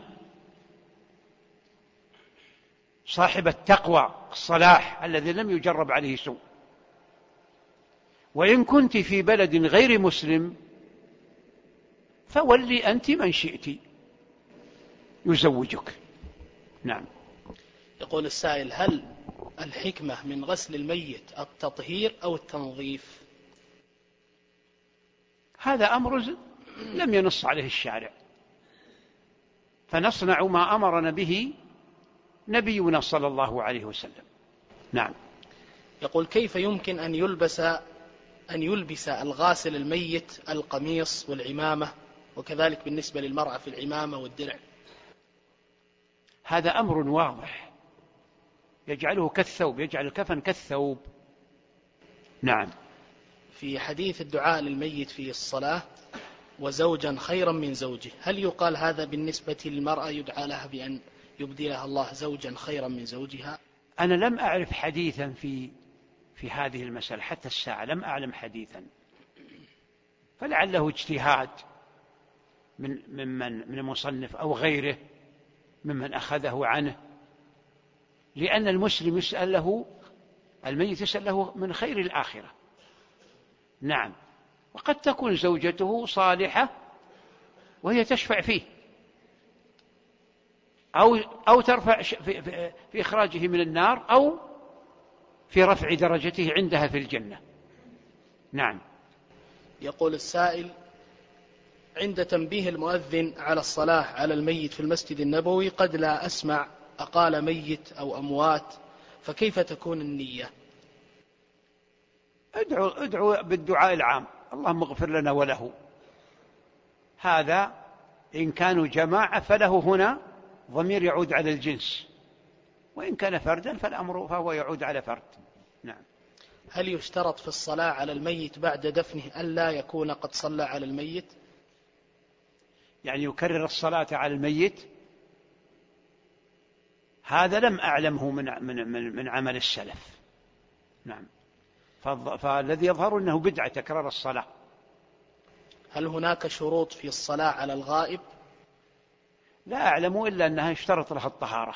صاحب التقوى الصلاح الذي لم يجرب عليه سوء. وإن كنت في بلد غير مسلم فولي أنت من شئت يزوجك. نعم. يقول السائل: هل الحكمة من غسل الميت التطهير أو التنظيف؟ هذا أمر لم ينص عليه الشارع، فنصنع ما أمرنا به نبينا صلى الله عليه وسلم. نعم. يقول: كيف يمكن أن يلبس الغاسل الميت القميص والعمامة، وكذلك بالنسبة للمرأة في العمامة والدرع؟ هذا أمر واضح، يجعله كالثوب، يجعل الكفن كالثوب. نعم. في حديث الدعاء للميت في الصلاة: وزوجا خيرا من زوجه، هل يقال هذا بالنسبة للمرأة يدعى لها بأن يبدي لها الله زوجا خيرا من زوجها؟ أنا لم أعرف حديثا في هذه المسألة حتى الساعة، لم أعلم حديثا، فلعله اجتهاد من المصنف أو غيره ممن أخذه عنه، لأن المسلم يسأل له، الميت يسأل له من خير الآخرة. نعم. وقد تكون زوجته صالحة وهي تشفع فيه، أو ترفع في إخراجه من النار، أو في رفع درجته عندها في الجنة. نعم. يقول السائل: عند تنبيه المؤذن على الصلاة على الميت في المسجد النبوي قد لا أسمع أقال ميت أو أموات، فكيف تكون النية؟ ادعو بالدعاء العام: اللهم اغفر لنا وله. هذا إن كانوا جماعة فله هنا ضمير يعود على الجنس، وإن كان فردا فالأمر فهو يعود على فرد. نعم. هل يشترط في الصلاة على الميت بعد دفنه ألا يكون قد صلى على الميت؟ يعني يكرر الصلاة على الميت؟ هذا لم أعلمه من عمل السلف. نعم. فالذي يظهر أنه بدعة تكرار الصلاة. هل هناك شروط في الصلاة على الغائب؟ لا أعلم إلا أنها يشترط لها الطهارة،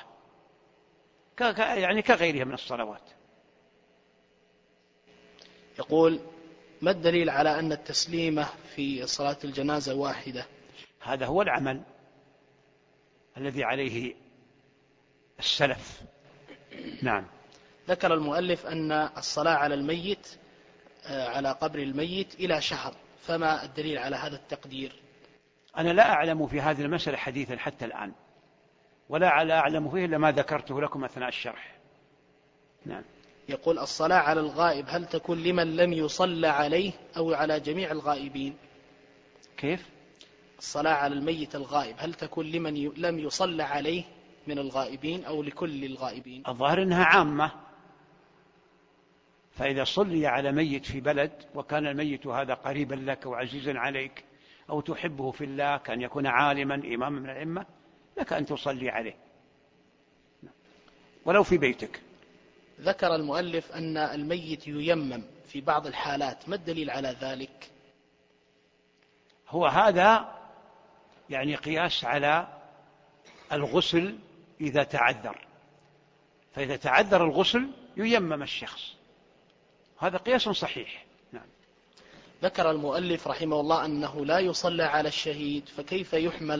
يعني كغيرها من الصلوات. يقول: ما الدليل على أن التسليمة في صلاة الجنازة واحدة؟ هذا هو العمل الذي عليه السلف. نعم. ذكر المؤلف أن الصلاة على الميت على قبر الميت إلى شهر، فما الدليل على هذا التقدير؟ أنا لا أعلم في هذه المسألة حديثا حتى الآن، ولا أعلم فيه إلا ما ذكرته لكم أثناء الشرح. نعم. يقول الصلاة على الغائب هل تكون لمن لم يصلى عليه أو على جميع الغائبين؟ كيف؟ الصلاة على الميت الغائب هل تكون لمن لم يصلى عليه من الغائبين أو لكل الغائبين؟ الظاهر أنها عامة، فإذا صلي على ميت في بلد وكان الميت هذا قريبا لك وعزيزا عليك أو تحبه في الله، كان يكون عالما إماما من الأئمة، لك أن تصلي عليه ولو في بيتك. ذكر المؤلف أن الميت ييمم في بعض الحالات، ما الدليل على ذلك؟ هو هذا يعني قياس على الغسل إذا تعذر، فإذا تعذر الغسل ييمم الشخص، هذا قياس صحيح. نعم. ذكر المؤلف رحمه الله أنه لا يصلى على الشهيد، فكيف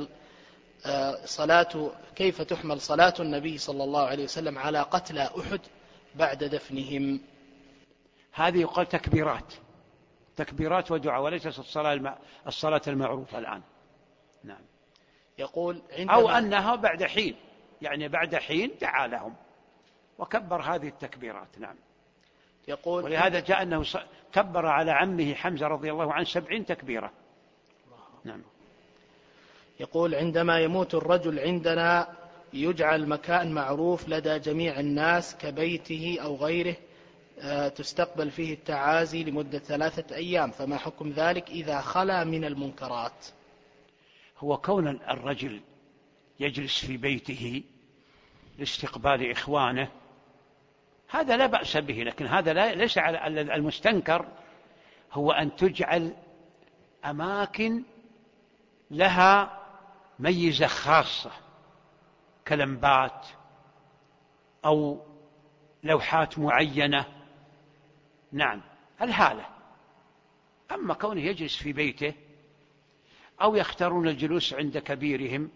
كيف تحمل صلاة النبي صلى الله عليه وسلم على قتلى أحد بعد دفنهم؟ هذه يقال تكبيرات ودعاء، وليست الصلاة المعروفة الآن. نعم. يقول أو أنها بعد حين، يعني بعد حين دعا لهم وكبر هذه التكبيرات. نعم. يقول ولهذا جاء أنه كبر على عمه حمزة رضي الله عنه 70 تكبيرة. نعم. يقول عندما يموت الرجل عندنا يجعل مكان معروف لدى جميع الناس كبيته أو غيره تستقبل فيه التعازي لمدة 3 أيام، فما حكم ذلك إذا خلا من المنكرات؟ هو كون الرجل يجلس في بيته لاستقبال إخوانه هذا لا بأس به، لكن هذا ليس على المستنكر هو أن تجعل أماكن لها ميزة خاصة كلمبات أو لوحات معينة. نعم، الهالة. أما كونه يجلس في بيته أو يختارون الجلوس عند كبيرهم،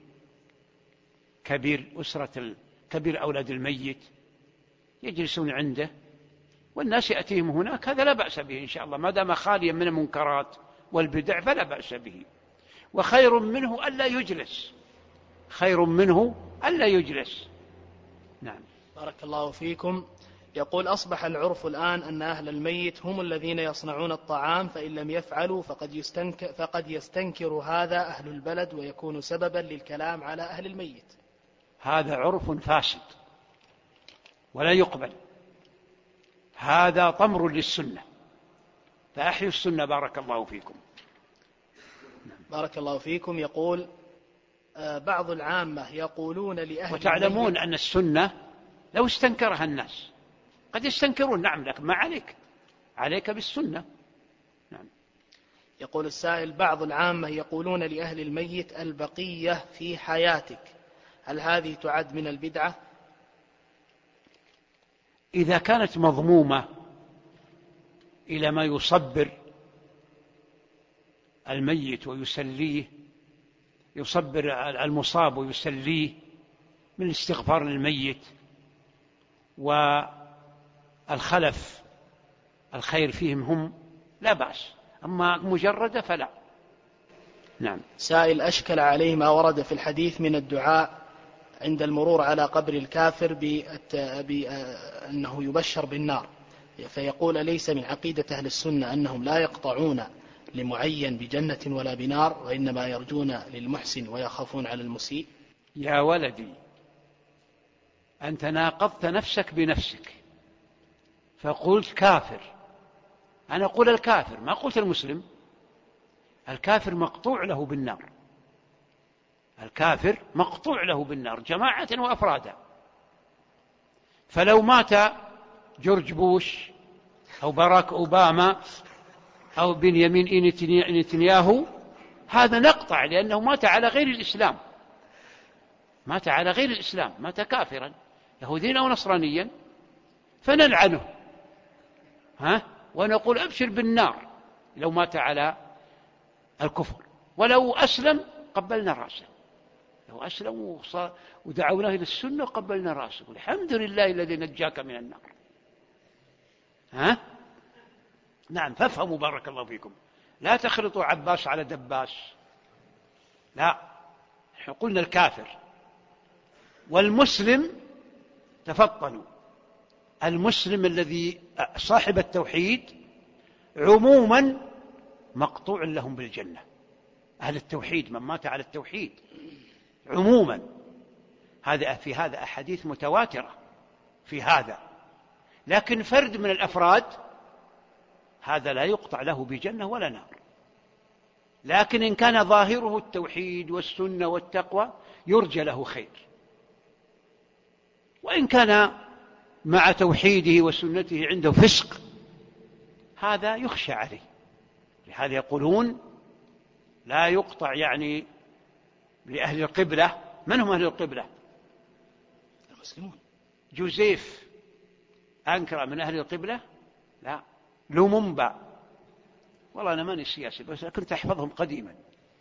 كبير أولاد الميت، يجلسون عنده والناس يأتيهم هناك، هذا لا بأس به إن شاء الله، ما دام خاليا من المنكرات والبدع فلا بأس به، وخير منه ألا يجلس، خير منه ألا يجلس. نعم. بارك الله فيكم. يقول أصبح العرف الآن أن أهل الميت هم الذين يصنعون الطعام، فإن لم يفعلوا فقد يستنكر هذا أهل البلد ويكون سببا للكلام على أهل الميت. هذا عرف فاسد ولا يقبل، هذا طمر للسنة، فأحيوا السنة. بارك الله فيكم. بارك الله فيكم. يقول بعض العامة يقولون لأهل وتعلمون أن السنة لو استنكرها الناس قد يستنكرون، نعم، لكن ما عليك بالسنة. نعم. يقول السائل بعض العامة يقولون لأهل الميت البقية في حياتك، هل هذه تعد من البدعة؟ إذا كانت مضمومة إلى ما يصبر الميت ويسليه، يصبر المصاب ويسليه من الاستغفار للميت والخلف الخير فيهم هم، لا بأس، أما مجردة فلا. نعم. سائل أشكل عليه ما ورد في الحديث من الدعاء عند المرور على قبر الكافر بأنه يبشر بالنار، فيقول أليس من عقيدة أهل السنة أنهم لا يقطعون لمعين بجنة ولا بنار، وإنما يرجون للمحسن ويخافون على المسيء؟ يا ولدي، أنت ناقضت نفسك بنفسك، فقلت كافر. أنا أقول الكافر، ما قلت المسلم. الكافر مقطوع له بالنار، الكافر مقطوع له بالنار جماعة وأفرادا. فلو مات جورج بوش أو باراك أوباما أو بنيامين نتنياهو، هذا نقطع، لأنه مات على غير الإسلام، مات على غير الإسلام، مات كافرا يهوديا أو نصرانيا، فنلعنه ونقول أبشر بالنار، لو مات على الكفر. ولو أسلم قبلنا رأسه، لو أسلم ودعوناه إلى السنة قبلنا رأسه، الحمد لله الذي نجاك من النار. ها؟ نعم. فافهموا بارك الله فيكم، لا تخلطوا عباس على دباس، لا. قلنا الكافر والمسلم، تفطنوا. المسلم الذي صاحب التوحيد عموما مقطوع لهم بالجنة. أهل التوحيد من مات على التوحيد عموما، هذا في هذا أحاديث متواترة في هذا. لكن فرد من الأفراد هذا لا يقطع له بجنة ولا نار. لكن إن كان ظاهره التوحيد والسنة والتقوى يرجى له خير، وإن كان مع توحيده وسنته عنده فسق هذا يخشى عليه. لهذا يقولون لا يقطع يعني لأهل القبلة. من هم أهل القبلة؟ المسلمون. جوزيف أنكر من أهل القبلة؟ لا. لومومبا، والله أنا ماني سياسي بس كنت أحفظهم قديما،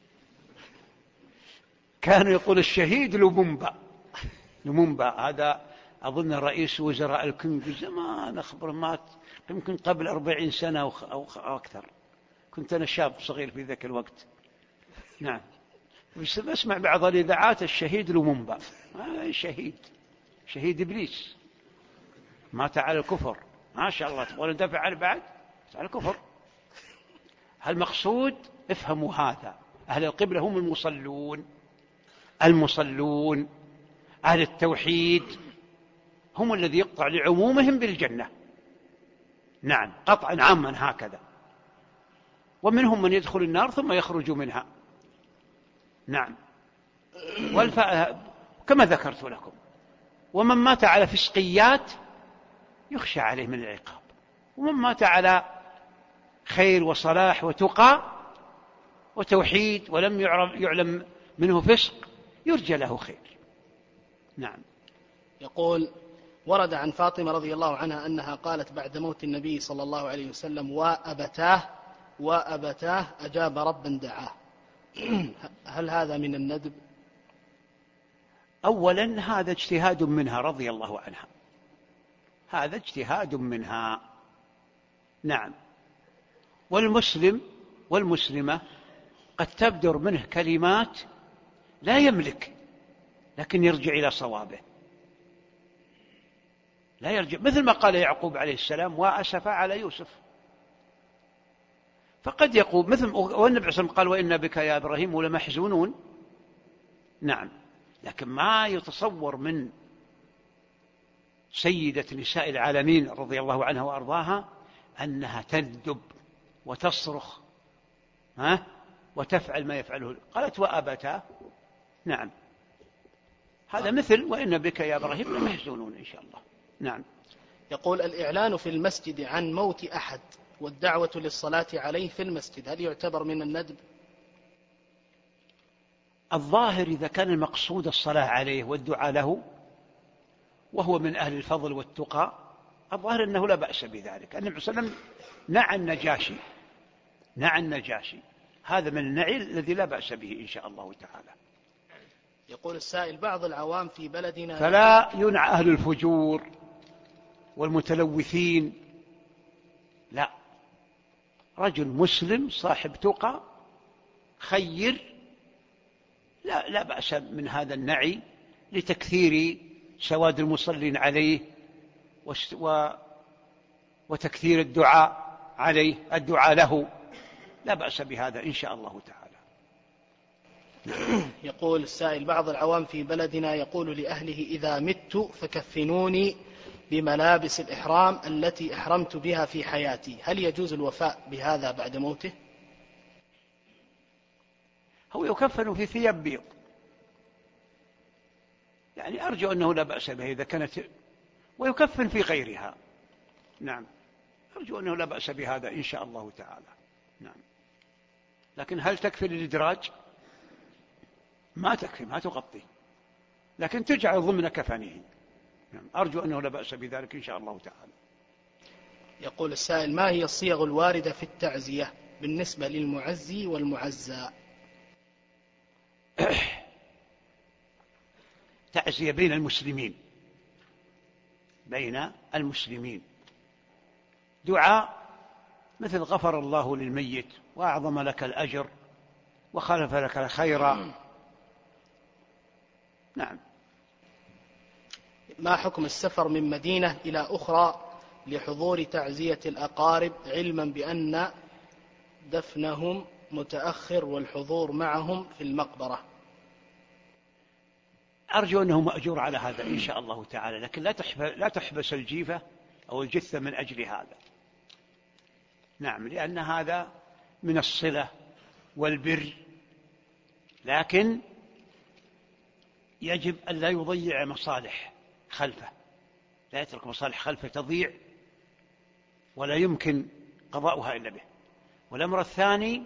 كانوا يقول الشهيد لومومبا. لومومبا هذا أظن رئيس وزراء الكونغو زمان، أخبر مات يمكن قبل 40 سنة أو أكثر. كنت أنا شاب صغير في ذاك الوقت. نعم. بسمع بعض الإذاعات الشهيد لومومبا، شهيد إبليس، مات على الكفر. ما شاء الله، تقول ندافع عنه بعد على الكفر. المقصود افهموا هذا، أهل القبلة هم المصلون أهل التوحيد هم الذي يقطع لعمومهم بالجنة. نعم، قطعا عاما هكذا. ومنهم من يدخل النار ثم يخرج منها. نعم. كما ذكرت لكم، ومن مات على فسقيات يخشى عليه من العقاب، ومن مات على خير وصلاح وتقى وتوحيد ولم يعلم منه فسق يرجى له خير. نعم. يقول: ورد عن فاطمة رضي الله عنها أنها قالت بعد موت النبي صلى الله عليه وسلم: وأبتاه أجاب ربا دعاه. هل هذا من الندب؟ أولا هذا اجتهاد منها رضي الله عنها، هذا اجتهاد منها. نعم. والمسلم والمسلمة قد تبدر منه كلمات لا يملك، لكن يرجع إلى صوابه، لا يرجع، مثل ما قال يعقوب عليه السلام: وأسف على يوسف. فقد يقول مثل، والنبي صلى الله عليه وسلم قال: وإنا بك يا إبراهيم لمحزونون. نعم. لكن ما يتصور من سيدة نساء العالمين رضي الله عنها وأرضاها أنها تندب وتصرخ وتفعل ما يفعله. قالت: وأبتاه. نعم. هذا مثل وإن بك يا إبراهيم لمحزونون إن شاء الله. نعم. يقول: الإعلان في المسجد عن موت أحد والدعوة للصلاة عليه في المسجد هل يعتبر من الندب؟ الظاهر إذا كان المقصود الصلاة عليه والدعاء له وهو من أهل الفضل والتقى، الظاهر أنه لا بأس بذلك. النبي صلى الله عليه وسلم نعى النجاشي، هذا من النعي الذي لا بأس به إن شاء الله تعالى. يقول السائل: بعض العوام في بلدنا فلا ينعى أهل الفجور والمتلوثين، لا، رجل مسلم صاحب تقى خير، لا بأس من هذا النعي لتكثير سواد المصلين عليه وتكثير الدعاء عليه، الدعاء له، لا بأس بهذا إن شاء الله تعالى. يقول السائل: بعض العوام في بلدنا يقول لأهله: إذا مت فكفنوني بملابس الإحرام التي أحرمت بها في حياتي، هل يجوز الوفاء بهذا بعد موته؟ هو يكفن في ثياب بيض، يعني أرجو أنه لا بأس به إذا كانت، ويكفن في غيرها. نعم، أرجو أنه لا بأس بهذا إن شاء الله تعالى. نعم. لكن هل تكفي للإدراج؟ ما تكفي، ما تغطي، لكن تجعل ضمن كفنه. نعم. أرجو أنه لا بأس بذلك إن شاء الله تعالى. يقول السائل: ما هي الصيغ الواردة في التعزية بالنسبة للمعزي والمعزى؟ تعزية بين المسلمين، دعاء مثل غفر الله للميت وأعظم لك الأجر وخلف لك الخير. نعم. ما حكم السفر من مدينة إلى أخرى لحضور تعزية الأقارب علما بأن دفنهم متأخر والحضور معهم في المقبرة؟ أرجو أنه مأجور على هذا إن شاء الله تعالى، لكن لا تحبس الجيفة أو الجثة من أجل هذا. نعم، لأن هذا من الصلة والبر، لكن يجب أن لا يضيع مصالح خلفه، لا يترك مصالح خلفه تضيع ولا يمكن قضاؤها إلا به. والأمر الثاني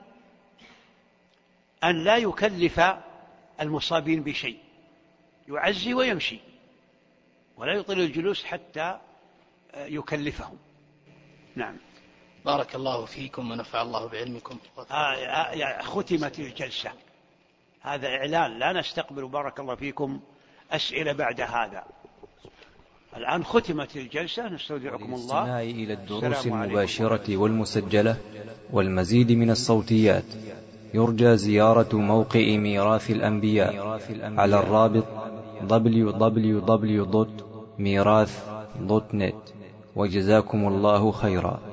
أن لا يكلف المصابين بشيء، يعزي ويمشي ولا يطيل الجلوس حتى يكلفهم. نعم. بارك الله فيكم ونفع الله بعلمكم. ختمت الجلسة، هذا إعلان، لا نستقبل بارك الله فيكم أسئلة بعد هذا. الآن ختمت الجلسة، نستودعكم الله. والاستماع إلى الدروس المباشرة والمسجلة والمزيد من الصوتيات يرجى زيارة موقع ميراث الأنبياء على الرابط www.mirath.net. وجزاكم الله خيرا.